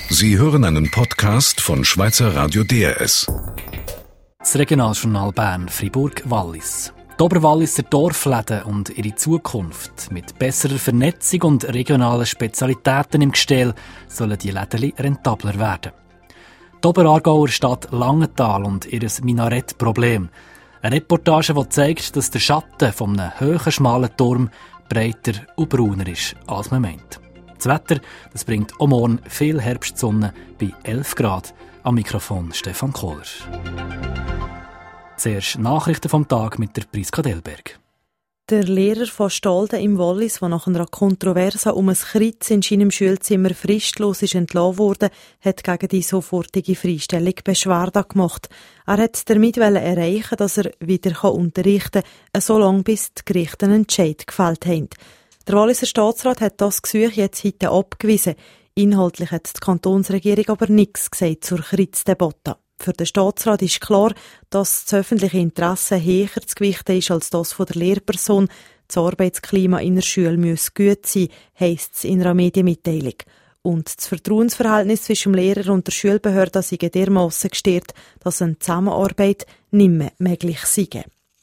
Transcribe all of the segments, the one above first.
Sie hören einen Podcast von Schweizer Radio DRS. Das Regionaljournal Bern-Fribourg-Wallis. Die Oberwalliser Dorfläden und ihre Zukunft. Mit besserer Vernetzung und regionalen Spezialitäten im Gestell sollen die Läden rentabler werden. Die Oberaargauer Stadt Langenthal und ihr Minarettproblem. Eine Reportage, die zeigt, dass der Schatten von einem hohen, schmalen Turm breiter und brauner ist, als man meint. Das Wetter, das bringt auch morgen viel Herbstsonne bei 11 Grad. Am Mikrofon Stefan Kohler. Zuerst Nachrichten vom Tag mit der Priska Delberg. Der Lehrer von Stolden im Wallis, der nach einer Kontroverse um ein Kreuz in seinem Schulzimmer fristlos entlassen wurde, hat gegen die sofortige Freistellung Beschwerde gemacht. Er hat damit erreichen, dass er wieder unterrichten kann, so lange bis die Gerichte einen Entscheid gefällt haben. Der Walliser Staatsrat hat das Gesuch jetzt heute abgewiesen. Inhaltlich hat die Kantonsregierung aber nichts gesagt zur Kreuzdebatte. Für den Staatsrat ist klar, dass das öffentliche Interesse höher zu gewichten ist als das von der Lehrperson. Das Arbeitsklima in der Schule muss gut sein, heisst es in einer Medienmitteilung. Und das Vertrauensverhältnis zwischen dem Lehrer und der Schulbehörde sei dermassen gestört, dass eine Zusammenarbeit nicht mehr möglich sei.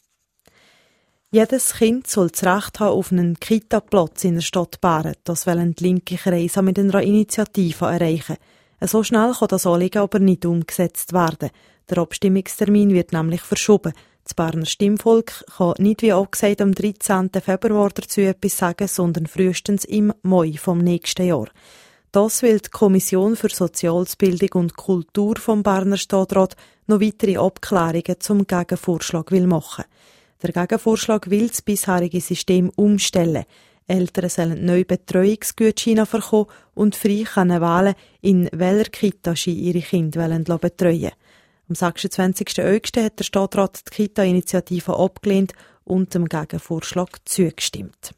Jedes Kind soll das Recht haben auf einen Kita-Platz in der Stadt Bern. Das wollen die linke Kreise mit einer Initiative erreichen. So schnell kann das Anliegen aber nicht umgesetzt werden. Der Abstimmungstermin wird nämlich verschoben. Das Berner Stimmvolk kann nicht wie angesagt am 13. Februar dazu etwas sagen, sondern frühestens im Mai vom nächsten Jahr. Das will die Kommission für Sozialbildung und Kultur vom Berner Stadtrat noch weitere Abklärungen zum Gegenvorschlag machen. Der Gegenvorschlag will das bisherige System umstellen. Eltern sollen neue Betreuungsgutscheine bekommen und frei können wählen, in welcher Kita sie ihre Kinder betreuen wollen. Am 26. August hat der Stadtrat die Kita-Initiative abgelehnt und dem Gegenvorschlag zugestimmt.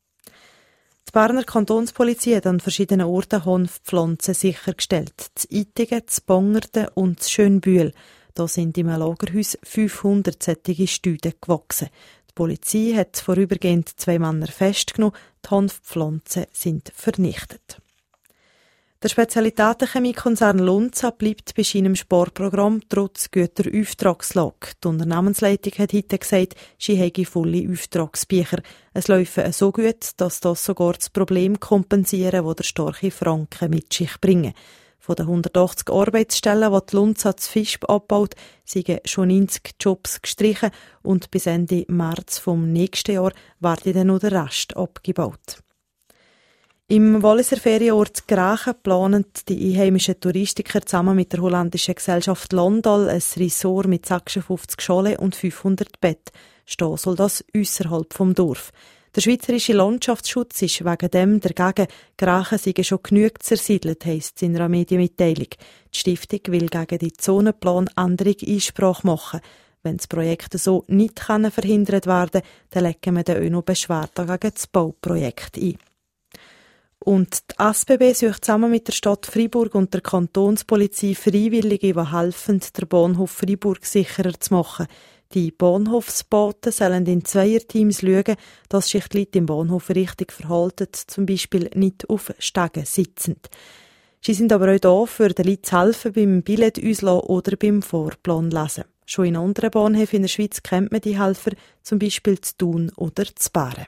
Die Berner Kantonspolizei hat an verschiedenen Orten Hanfpflanzen sichergestellt. In Ittigen, in Bongerden und in Schönbühl. Da sind im Lagerhaus 500 solche Stüden gewachsen. Die Polizei hat vorübergehend 2 Männer festgenommen, die Hanfpflanzen sind vernichtet. Der Spezialitätenchemiekonzern Lonza bleibt bei seinem Sparprogramm trotz guter Auftragslage. Die Unternehmensleitung hat heute gesagt, sie hätte volle Auftragsbücher. Es läuft so gut, dass das sogar das Problem kompensieren, das der starke Franken mit sich bringen. Von den 180 Arbeitsstellen, die Lonza zu Fisch abbaut, sind schon 90 Jobs gestrichen und bis Ende März vom nächsten Jahr wird dann noch der Rest abgebaut. Im Walliser Ferienort Grachen planen die einheimischen Touristiker zusammen mit der holländischen Gesellschaft Landal ein Resort mit 56 Schalen und 500 Betten. Stehen soll das ausserhalb vom Dorf. Der schweizerische Landschaftsschutz ist wegen dem dagegen, Grachen seien schon genug zersiedelt, heisst es in einer Medienmitteilung. Die Stiftung will gegen die Zonenplanänderung Einsprache machen. Wenn das Projekt so nicht verhindert werden kann, dann legen wir dann auch noch Beschwerde gegen das Bauprojekt ein. Und die SBB sucht zusammen mit der Stadt Freiburg und der Kantonspolizei Freiwillige, die helfen, den Bahnhof Freiburg sicherer zu machen. Die Bahnhofsboten sollen in Zweierteams schauen, dass sich die Leute im Bahnhof richtig verhalten, zum Beispiel nicht auf Stegen sitzend. Sie sind aber auch da, für den Leuten zu helfen beim Billett auslassen oder beim Fahrplan lesen. Schon in anderen Bahnhöfen in der Schweiz kennt man die Helfer, zum Beispiel zu Thun oder zu Bären.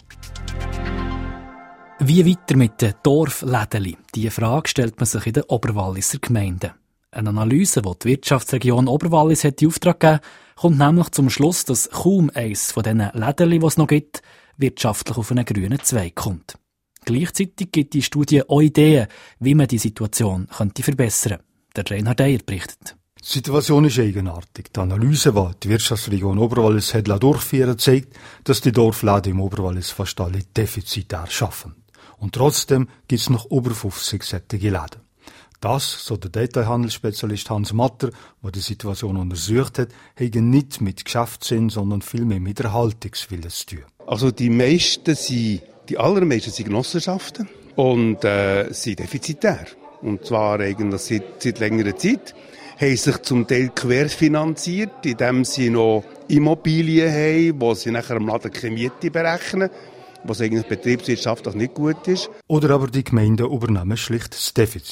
Wie weiter mit den Dorflädeli? Diese Frage stellt man sich in den Oberwalliser Gemeinden. Eine Analyse, die die Wirtschaftsregion Oberwallis in Auftrag gegeben hat, kommt nämlich zum Schluss, dass kaum eines von diesen Lädeli, die es noch gibt, wirtschaftlich auf einen grünen Zweig kommt. Gleichzeitig gibt die Studie auch Ideen, wie man die Situation verbessern könnte. Der Reinhard Eyer berichtet. Die Situation ist eigenartig. Die Analyse, die die Wirtschaftsregion Oberwallis hat durchführen, zeigt, dass die Dorfläden im Oberwallis fast alle defizitär arbeiten. Und trotzdem gibt es noch über 50 solche Läden. Das, so der Detailhandelsspezialist Hans Matter, der die Situation untersucht hat, hat nicht mit Geschäftssinn, sondern vielmehr mit Erhaltungswillen zu tun. Also die allermeisten sind Genossenschaften und sind defizitär. Und zwar eigentlich seit längerer Zeit. Haben sich zum Teil querfinanziert, indem sie noch Immobilien haben, wo sie nachher am Laden keine Miete berechnen, was eigentlich betriebswirtschaftlich nicht gut ist. Oder aber die Gemeinden übernehmen schlicht das Defizit.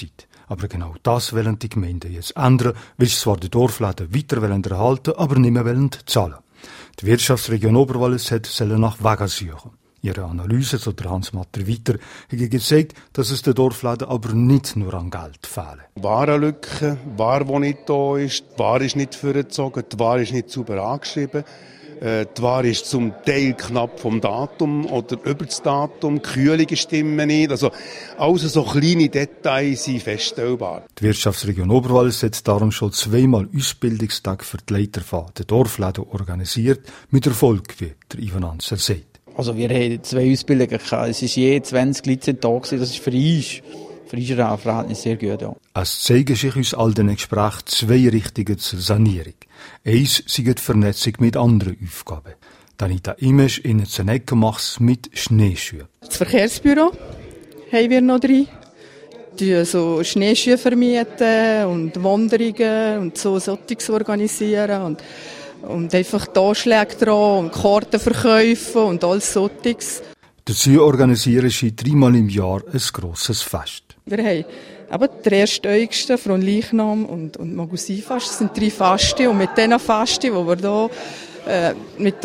Aber genau das wollen die Gemeinden jetzt ändern, weil sie zwar die Dorfläden weiter erhalten, aber nicht mehr zahlen. Die Wirtschaftsregion Oberwallis soll nach Wegen suchen. Ihre Analyse zu Hans-Matter Weiter hat gezeigt, dass es den Dorfläden aber nicht nur an Geld fehlt. Warenlücke, Ware, die nicht da ist, die Ware ist nicht vorgezogen, die Ware ist nicht sauber angeschrieben, die Ware ist zum Teil knapp vom Datum oder über das Datum, die Kühlungen stimmen nicht, also so kleine Details sind feststellbar. Die Wirtschaftsregion Oberwallis hat darum schon 2-mal Ausbildungstage für die Leiter von den Dorfläden organisiert, mit Erfolg, wie der Ivan Anser sagt. Also wir hatten 2 Ausbildungen gehabt. Es ist je 20 Leute da gewesen. Das ist für unser Verhältnis sehr gut, ja. Es zeigen sich uns all den Gesprächen 2 Richtungen zur Sanierung. Eins sei die Vernetzung mit anderen Aufgaben. Danita Imesch in den Ecke macht mit Schneeschuhen. Das Verkehrsbüro haben wir noch drin. Die so Schneeschuhe vermieten und Wanderungen und solches organisieren und einfach Anschläge dran und Karten verkaufen und alles solches. Dazu organisieren sie 3-mal im Jahr ein grosses Fest. Wir haben aber den 1. August, Fronleichnam und Magusinfest. Das sind 3 Faste und mit diesen Fasten, die wir hier mit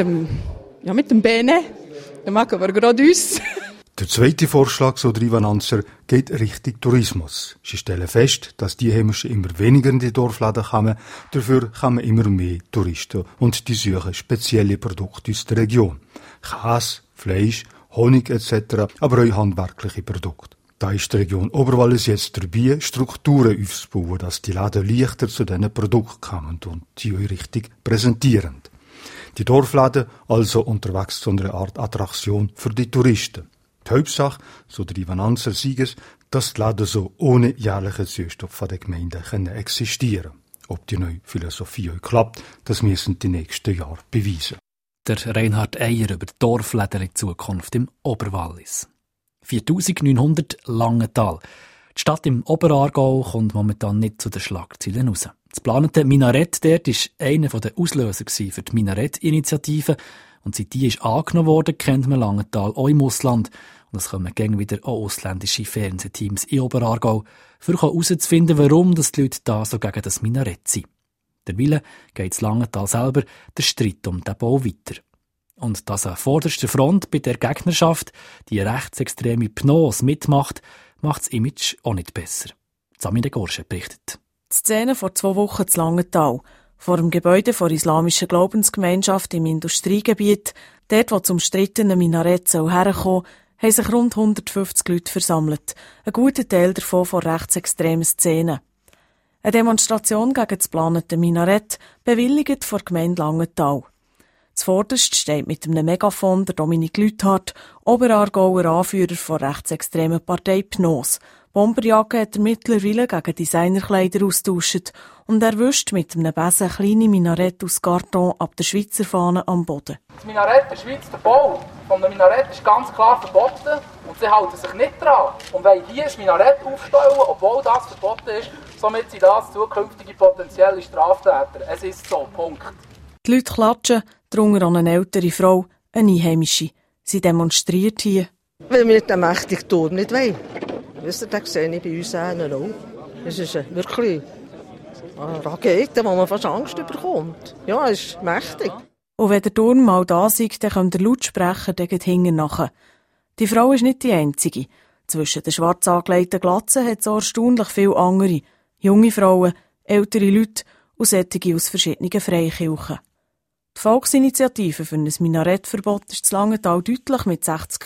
dem Bene, dann machen wir gerade uns. Der zweite Vorschlag, so der Ivan Anser, geht Richtung Tourismus. Sie stellen fest, dass die Heimischen immer weniger in die Dorfläden kommen, dafür kommen immer mehr Touristen und die suchen spezielle Produkte aus der Region. Käse, Fleisch, Honig etc., aber auch handwerkliche Produkte. Da ist die Region Oberwallis jetzt dabei, Strukturen aufzubauen, dass die Läden leichter zu diesen Produkten kommen und die euch richtig präsentieren. Die Dorfläden also unterwegs zu einer Art Attraktion für die Touristen. Die Hauptsache, so der Ivan Anser Sieges, dass die Läden so ohne jährlichen Zustopf von der Gemeinde existieren können. Ob die neue Philosophie euch klappt, das müssen die nächsten Jahre beweisen. Der Reinhard Eier über die Dorfläden in Zukunft im Oberwallis. 4900 Langenthal. Die Stadt im Oberaargau kommt momentan nicht zu den Schlagzeilen raus. Das geplante Minarett dort war einer der Auslöser für die Minarett-Initiative. Und seit die ist angenommen worden, kennt man Langenthal auch im Ausland. Und es kommen gäng wieder auch ausländische Fernsehteams in Oberaargau, für herauszufinden, warum die Leute da so gegen das Minarett sind. Derweil geht es Langenthal selber der Streit um den Bau weiter. Und dass an vorderster Front bei der Gegnerschaft die rechtsextreme PNOS mitmacht, macht das Image auch nicht besser. Samine Gorsche berichtet. Die Szene vor 2 Wochen zu Langenthal. Vor dem Gebäude der islamischen Glaubensgemeinschaft im Industriegebiet, dort wo zum umstrittenen Minarett herkommen soll, haben sich rund 150 Leute versammelt. Ein guter Teil davon von rechtsextremen Szenen. Eine Demonstration gegen das geplante Minarett bewilligt vor der Gemeinde Langenthal. Zuvorderst steht mit einem Megafon der Dominik Lüthardt, Oberaargauer Anführer der rechtsextremen Partei PNOS. Bomberjacke hat er mittlerweile gegen Designerkleider austauscht und er wischt mit einem Besen kleine Minarett aus Karton ab der Schweizer Fahne am Boden. Das Minarett in der Schweiz, der Bau von einem Minarett ist ganz klar verboten und sie halten sich nicht dran. Und wollen hier ein Minarett aufstellen, obwohl das verboten ist, somit sind das zukünftige potenzielle Straftäter. Es ist so, Punkt. Die Leute klatschen, darunter an eine ältere Frau, eine Einheimische. Sie demonstriert hier. Weil wir den mächtigen Turm nicht wollen. Wisst ihr, das sehe ich bei uns auch. Es ist wirklich eine Rakete, wo man fast Angst bekommt. Ja, es ist mächtig. Und wenn der Turm mal da ist, dann kommt der Lautsprecher hinten nachher. Die Frau ist nicht die einzige. Zwischen den schwarz angelegten Glatzen hat es auch erstaunlich viele andere. Junge Frauen, ältere Leute und solche aus verschiedenen Freikirchen. Die Volksinitiative für ein Minarettverbot ist zu Langenthal deutlich mit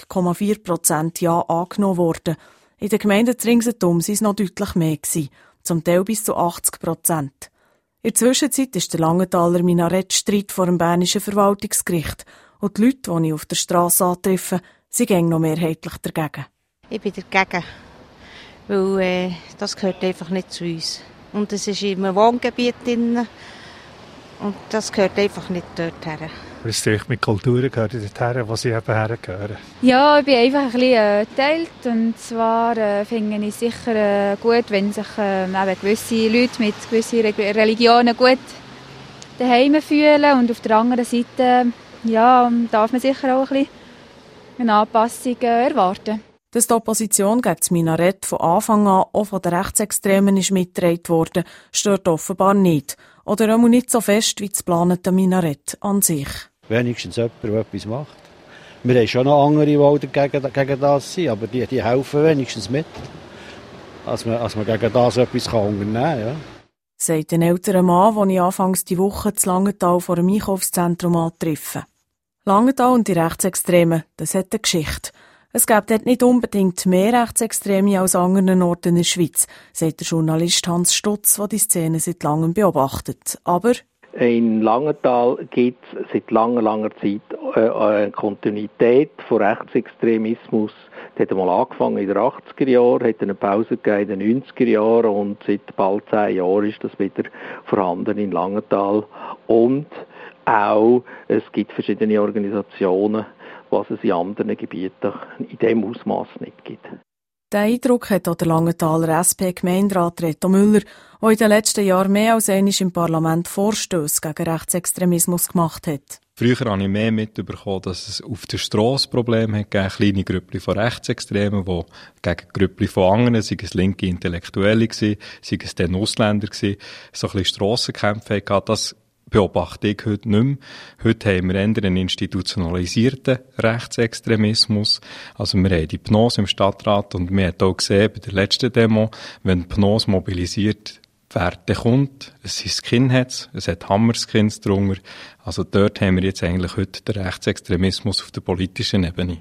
60,4% Ja angenommen worden. In den Gemeinden ringsherum waren es noch deutlich mehr, zum Teil bis zu 80%. In der Zwischenzeit ist der Langenthaler Minarettstreit vor dem Bernischen Verwaltungsgericht und die Leute, die ich auf der Strasse antreffe, sind noch mehrheitlich dagegen. Ich bin dagegen, weil das gehört einfach nicht zu uns. Und es ist in einem Wohngebiet drin und das gehört einfach nicht dorthin. Es ist mit Kulturen gehört dorthin, wo sie eben hergehören. Ja, ich bin einfach ein bisschen geteilt. Und zwar finde ich es sicher gut, wenn sich eben gewisse Leute mit gewissen Religionen gut daheim fühlen. Und auf der anderen Seite ja, darf man sicher auch ein bisschen eine Anpassung erwarten. Dass die Opposition gegen das Minarett von Anfang an auch von den Rechtsextremen ist mitgetragen worden, stört offenbar nicht. Oder auch nicht so fest wie das geplante Minarett an sich. Wenigstens jemand, der etwas macht. Wir haben schon noch andere, die gegen das sind, aber die helfen wenigstens mit. Als man gegen das etwas unternehmen kann. Ja. Sagt ein älterer Mann, den ich anfangs die Woche zu Langenthal vor dem Einkaufszentrum antreffe. Langenthal und die Rechtsextremen, das hat eine Geschichte. Es gibt dort nicht unbedingt mehr Rechtsextreme als an anderen Orten in der Schweiz, sagt der Journalist Hans Stutz, der die Szene seit langem beobachtet. Aber in Langenthal gibt es seit langer Zeit eine Kontinuität von Rechtsextremismus. Das hat einmal angefangen in den 80er Jahren, hat eine Pause gegeben in den 90er Jahren und seit bald 10 Jahren ist das wieder vorhanden in Langenthal. Und auch, es gibt verschiedene Organisationen, was es in anderen Gebieten in diesem Ausmaß nicht gibt. Den Eindruck hat auch der Langenthaler SP-Gemeinderat Reto Müller, der in den letzten Jahren mehr als einmal im Parlament Vorstösse gegen Rechtsextremismus gemacht hat. Früher habe ich mehr mitbekommen, dass es auf der Strasse Probleme gegeben, kleine Grüppchen von Rechtsextremen, die gegen Grüppchen von anderen, sei es linke Intellektuelle gewesen, sei es dann Ausländer gewesen, so ein bisschen Strassenkämpfe hatten. Das beobachte ich heute nicht mehr. Heute haben wir eher einen institutionalisierten Rechtsextremismus. Also wir haben die PNOS im Stadtrat und wir haben auch gesehen bei der letzten Demo, wenn die PNOS mobilisiert werden kommt, es sind Skinheads, es hat Hammerskins drunter. Also dort haben wir jetzt eigentlich heute den Rechtsextremismus auf der politischen Ebene.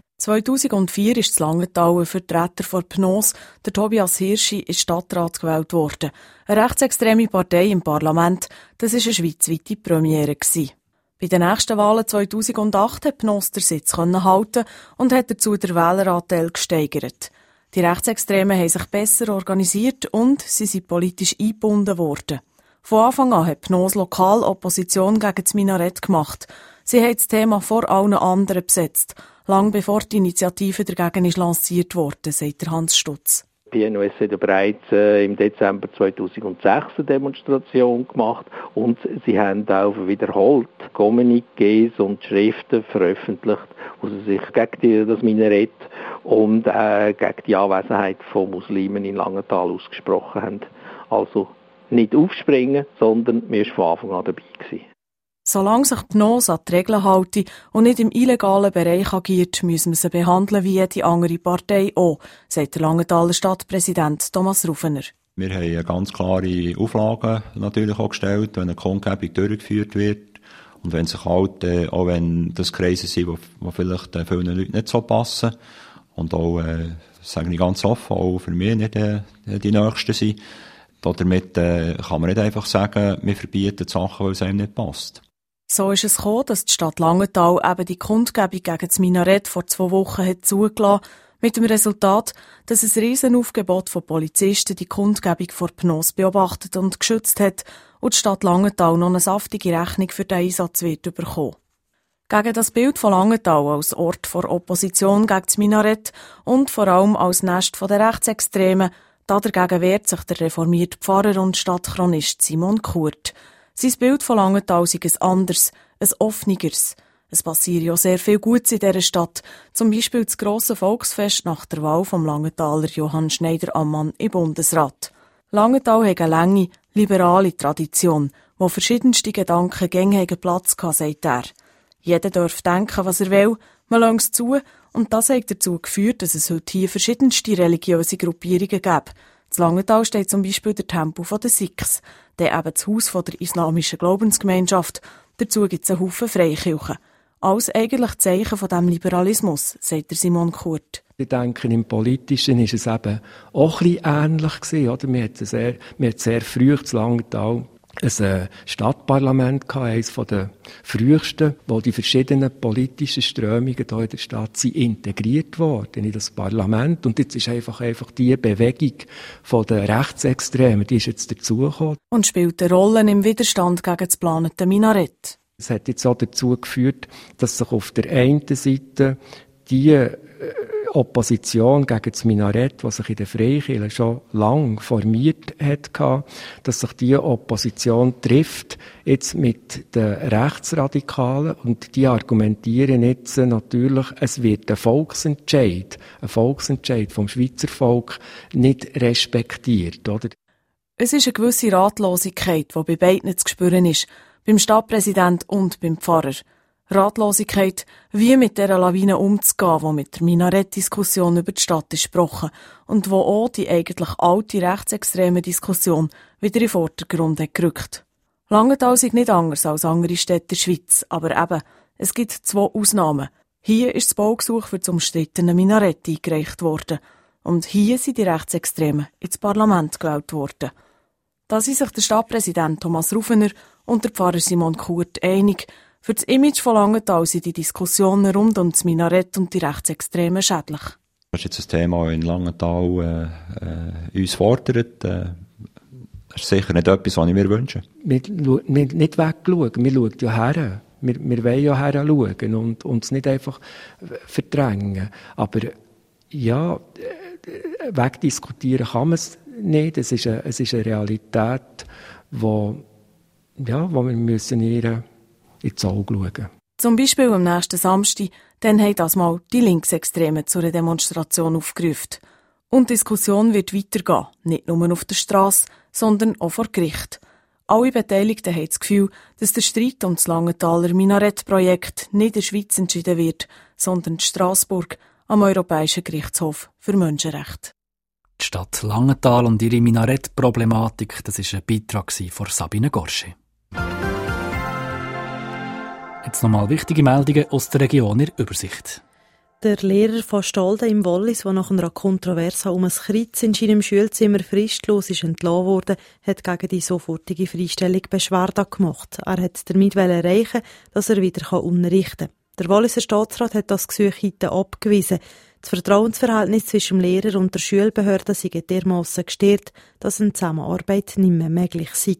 2004 ist in Langenthal ein Vertreter von PNOS, der Tobias Hirschi, in Stadtrat gewählt worden. Eine rechtsextreme Partei im Parlament, das war eine schweizweite Premiere. Bei den nächsten Wahlen 2008 hat PNOS den Sitz halten und hat dazu den Wähleranteil gesteigert. Die Rechtsextremen haben sich besser organisiert und sie sind politisch eingebunden worden. Von Anfang an hat PNOS lokal Opposition gegen das Minarett gemacht. Sie haben das Thema vor allen anderen besetzt, lang bevor die Initiative dagegen lanciert wurde, sagt Hans Stutz. Die NOS hat bereits im Dezember 2006 eine Demonstration gemacht und sie haben auch wiederholt Kommuniqués und Schriften veröffentlicht, wo sie sich gegen das Minarett und gegen die Anwesenheit von Muslimen in Langenthal ausgesprochen haben. Also nicht aufspringen, sondern wir waren von Anfang an dabei gewesen. Solange sich die PNOS an die Regeln halten und nicht im illegalen Bereich agiert, müssen wir sie behandeln wie jede andere Partei auch, sagt der Langenthaler Stadtpräsident Thomas Rufener. Wir haben ganz klare Auflagen natürlich auch gestellt, wenn eine Kundgebung durchgeführt wird. Und wenn sich halt, auch wenn das Kreise sind, die vielleicht vielen Leuten nicht so passen, und auch, sage ich ganz offen, auch für mich nicht die Nächsten sind, damit kann man nicht einfach sagen, wir verbieten Sachen, weil es einem nicht passt. So ist es gekommen, dass die Stadt Langenthal eben die Kundgebung gegen das Minarett vor 2 Wochen hat zugelassen, mit dem Resultat, dass ein Riesenaufgebot von Polizisten die Kundgebung vor PNOS beobachtet und geschützt hat und die Stadt Langenthal noch eine saftige Rechnung für den Einsatz wird bekommen. Gegen das Bild von Langenthal als Ort der Opposition gegen das Minarett und vor allem als Nest der Rechtsextremen, dagegen wehrt sich der reformierte Pfarrer und Stadtchronist Simon Kurt. Sein Bild von Langenthal sei ein anderes, ein offeneres. Es passiert ja sehr viel Gutes in dieser Stadt, zum Beispiel das grosse Volksfest nach der Wahl vom Langenthaler Johann Schneider-Ammann im Bundesrat. Langenthal hat eine lange, liberale Tradition, wo verschiedenste Gedanken gängig Platz hatten, sagt er. Jeder darf denken, was er will, man lässt es zu, und das hat dazu geführt, dass es heute hier verschiedenste religiöse Gruppierungen gibt. In Langenthal steht zum Beispiel der Tempel der Sikhs, der eben das Haus der islamischen Glaubensgemeinschaft. Dazu gibt es einen Haufen Freikirchen. Alles eigentlich Zeichen von diesem Liberalismus, sagt der Simon Kurt. Ich denke, im Politischen war es eben auch ein bisschen ähnlich gewesen, oder? Wir hatten sehr früh in Langenthal ein Stadtparlament gehabt, eines der frühesten, wo die verschiedenen politischen Strömungen hier in der Stadt sind integriert worden in das Parlament. Und jetzt ist einfach die Bewegung der Rechtsextremen, die ist jetzt dazugekommen. Und spielt eine Rolle im Widerstand gegen das geplante Minarett. Es hat jetzt auch dazu geführt, dass sich auf der einen Seite die Opposition gegen das Minarett, was sich in der Freikirche schon lange formiert hat, dass sich diese Opposition trifft, jetzt mit den Rechtsradikalen, und die argumentieren jetzt natürlich, es wird ein Volksentscheid vom Schweizer Volk nicht respektiert, oder? Es ist eine gewisse Ratlosigkeit, die bei beiden zu spüren ist, beim Stadtpräsident und beim Pfarrer. Ratlosigkeit, wie mit dieser Lawine umzugehen, die mit der Minarett-Diskussion über die Stadt ist gebrochen und wo auch die eigentlich alte rechtsextreme Diskussion wieder in den Vordergrund hat gerückt. Langenthal ist nicht anders als andere Städte der Schweiz, aber eben, es gibt 2 Ausnahmen. Hier ist das Baugesuch für das umstrittene Minarett eingereicht worden und hier sind die Rechtsextremen ins Parlament gewählt worden. Da sind sich der Stadtpräsident Thomas Rufener und der Pfarrer Simon Kurt einig, für das Image von Langenthal sind die Diskussionen rund um das Minarett und die Rechtsextremen schädlich. Das ist jetzt ein Thema, das in Langenthal uns fordert. Das ist sicher nicht etwas, was ich mir wünsche. Wir nicht wegschauen, wir schauen ja her. Wir wollen ja her schauen und uns nicht einfach verdrängen. Aber ja, wegdiskutieren kann man es nicht. Es ist eine Realität, wo wir müssen ins Auge schauen. Zum Beispiel am nächsten Samstag, dann haben das mal die Linksextremen zu einer Demonstration aufgerufen. Und die Diskussion wird weitergehen, nicht nur auf der Strasse, sondern auch vor Gericht. Alle Beteiligten haben das Gefühl, dass der Streit um das Langenthaler Minarettprojekt nicht in der Schweiz entschieden wird, sondern in Strassburg am Europäischen Gerichtshof für Menschenrechte. Die Stadt Langenthal und ihre Minarettproblematik, das war ein Beitrag von Sabine Gorsche. Jetzt nochmal wichtige Meldungen aus der Region in Übersicht. Der Lehrer von Stolden im Wallis, der nach einer Kontroverse um ein Kreuz in seinem Schulzimmer fristlos entlassen wurde, hat gegen die sofortige Freistellung Beschwerde gemacht. Er wollte damit erreichen, dass er wieder unterrichten kann. Der Walliser Staatsrat hat das Gesuch heute abgewiesen. Das Vertrauensverhältnis zwischen dem Lehrer und der Schulbehörde sei dermassen gestört, dass eine Zusammenarbeit nicht mehr möglich sei.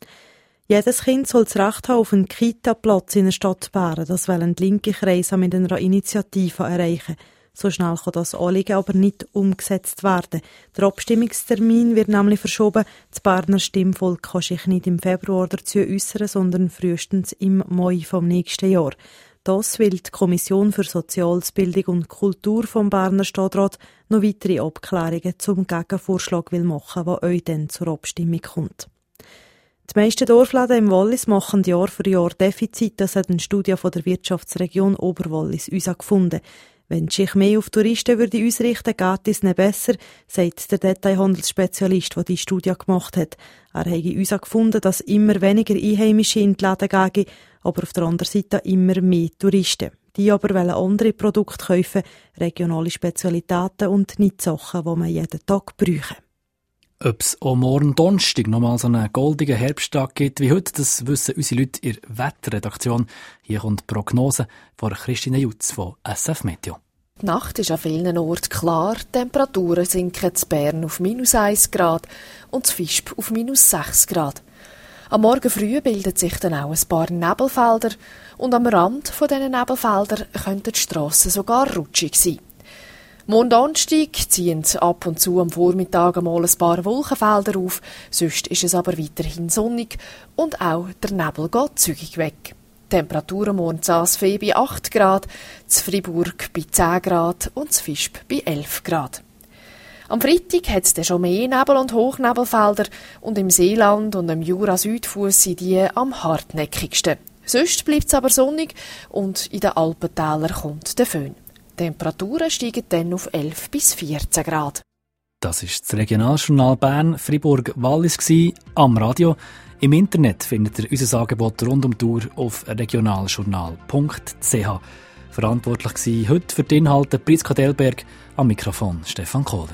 Jedes Kind soll das Recht haben auf einen Kita-Platz in der Stadt Bern. Das wollen die linke Kreise mit einer Initiative erreichen. So schnell kann das Anliegen aber nicht umgesetzt werden. Der Abstimmungstermin wird nämlich verschoben. Das Berner Stimmvolk kann sich nicht im Februar dazu äußern, sondern frühestens im Mai vom nächsten Jahr. Das will die Kommission für Soziales, Bildung und Kultur vom Berner Stadtrat noch weitere Abklärungen zum Gegenvorschlag machen, der euch dann zur Abstimmung kommt. Die meisten Dorfläden im Wallis machen Jahr für Jahr Defizit. Das hat eine Studie von der Wirtschaftsregion Oberwallis uns gefunden. Wenn sich mehr auf Touristen würde ausrichten, geht es nicht besser, sagt der Detailhandelsspezialist, der die Studie gemacht hat. Er habe uns gefunden, dass immer weniger Einheimische in die Läden gehen, aber auf der anderen Seite immer mehr Touristen. Die aber wollen andere Produkte kaufen, regionale Spezialitäten und nicht Sachen, die man jeden Tag brauchen. Ob es auch morgen Donnerstag nochmal so einen goldigen Herbsttag gibt wie heute, das wissen unsere Leute in der Wetterredaktion. Hier kommt die Prognose von Christine Jutz von SF Meteo. Die Nacht ist an vielen Orten klar, die Temperaturen sinken in Bern auf -1 Grad und in Visp auf -6 Grad. Am Morgen früh bilden sich dann auch ein paar Nebelfelder und am Rand von diesen Nebelfeldern könnten die Strassen sogar rutschig sein. Morgen Donnerstag ziehen ab und zu am Vormittag einmal ein paar Wolkenfelder auf, sonst ist es aber weiterhin sonnig und auch der Nebel geht zügig weg. Temperaturen morgen in Asfee bei 8 Grad, in Fribourg bei 10 Grad und in Visp bei 11 Grad. Am Freitag hat es dann schon mehr Nebel- und Hochnebelfelder und im Seeland und im Jura-Südfuss sind die am hartnäckigsten. Sonst bleibt es aber sonnig und in den Alpentälern kommt der Föhn. Die Temperaturen steigen dann auf 11 bis 14 Grad. Das war das Regionaljournal Bern Fribourg-Wallis am Radio. Im Internet findet ihr unser Angebot rund um die Uhr auf regionaljournal.ch. Verantwortlich war heute für die Inhalte Priska Delberg, am Mikrofon Stefan Kohler.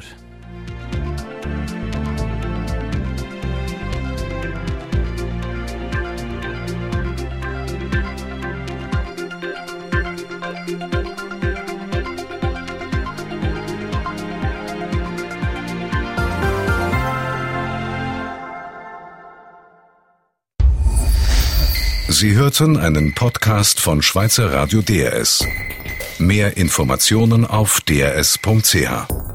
Sie hörten einen Podcast von Schweizer Radio DRS. Mehr Informationen auf drs.ch.